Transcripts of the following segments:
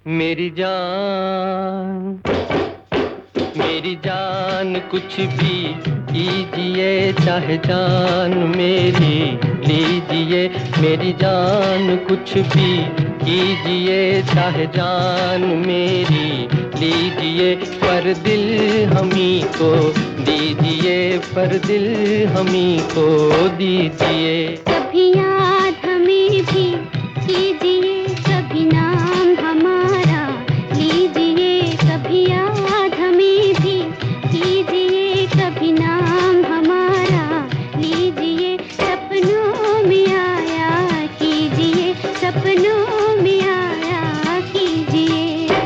मेरी जान, मेरी जान कुछ भी कीजिए, चाहे जान मेरी लीजिए। मेरी जान कुछ भी कीजिए, चाहे जान मेरी लीजिए। पर दिल हमी को दीजिए, पर दिल हमी को दीजिए। कभी याद हमें भी कीजिए, कभी नाम हमारा लीजिए। कभी याद हमें भी कीजिए, कभी नाम हमारा लीजिए। सपनों में आया कीजिए, सपनों में आया कीजिए।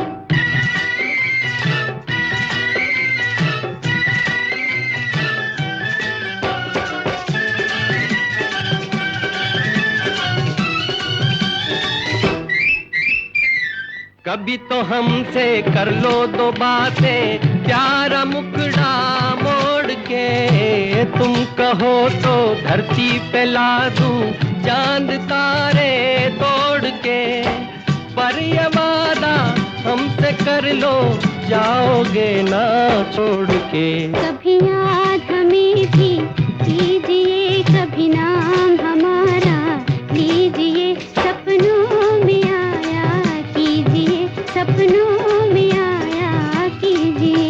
कभी तो हमसे कर लो दो बातें, प्यारा मुखड़ा मोड़ के। तुम कहो तो धरती पे ला दूं चांद तारे तोड़ के। पर ये वादा हमसे कर लो, जाओगे ना छोड़ के। कभी याद हमें भी कीजिए, कभी नाम हमारा लीजिए। सपनों में आया कीजिए, सपनों में आया कीजिए।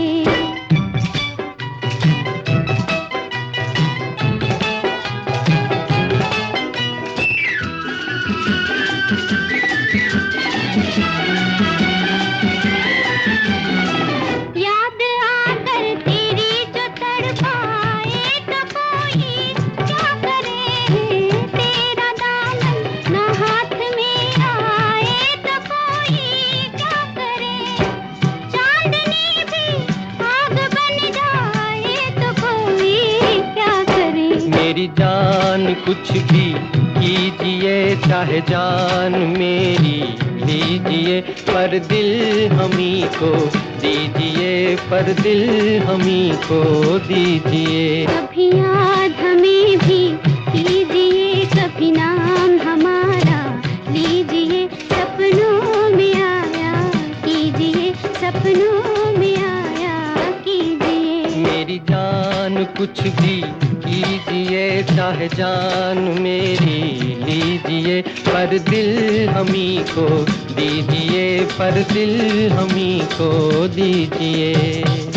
याद आकर तेरी जो तड़पाए तो कोई क्या करे। तेरा दामन ना हाथ में आए तो कोई क्या करे। चांदनी भी आग बन जाए तो कोई क्या करे। मेरी जान कुछ भी कीजिए, चाहे जान मेरी लीजिए। पर दिल हमी को दीजिए, पर दिल हमी को दीजिए। कभी याद हमें भी कीजिए, कभी नाम हमारा लीजिए। सपनों में आया कीजिए, सपनों में आया कीजिए। मेरी जान कुछ भी कीजिए, चाहे जान मेरी लीजिए। पर दिल हमी को दीजिए, पर दिल हमी को दीजिए।